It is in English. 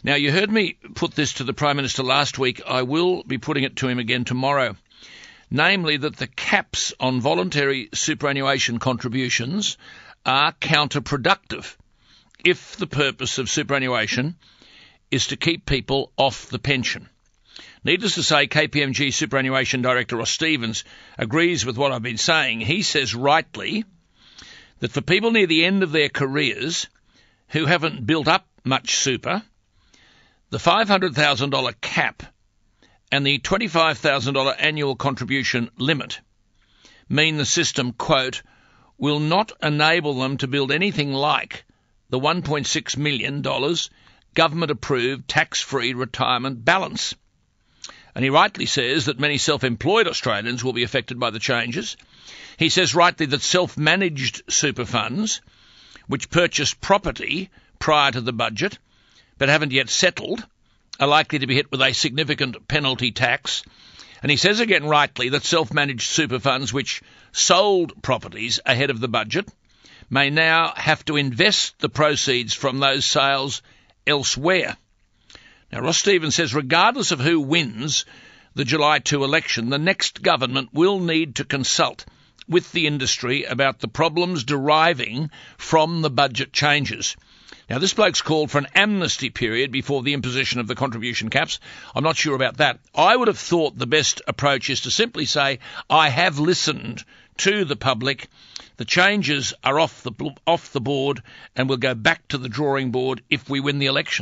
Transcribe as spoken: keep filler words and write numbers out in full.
Now, you heard me put this to the Prime Minister last week. I will be putting it to him again tomorrow. Namely, that the caps on voluntary superannuation contributions are counterproductive if the purpose of superannuation is to keep people off the pension. Needless to say, K P M G Superannuation Director Ross Stevens agrees with what I've been saying. He says rightly that for people near the end of their careers who haven't built up much super, the five hundred thousand dollars cap and the twenty-five thousand dollars annual contribution limit mean the system, quote, will not enable them to build anything like the one point six million dollars government-approved tax-free retirement balance. And he rightly says that many self-employed Australians will be affected by the changes. He says rightly that self-managed super funds, which purchased property prior to the budget but haven't yet settled, are likely to be hit with a significant penalty tax. And he says again rightly that self-managed super funds which sold properties ahead of the budget may now have to invest the proceeds from those sales elsewhere. Now, Ross Stevens says regardless of who wins the July second election, the next government will need to consult with the industry about the problems deriving from the budget changes. Now, this bloke's called for an amnesty period before the imposition of the contribution caps. I'm not sure about that. I would have thought the best approach is to simply say, I have listened to the public. The changes are off the off the board and we'll go back to the drawing board if we win the election.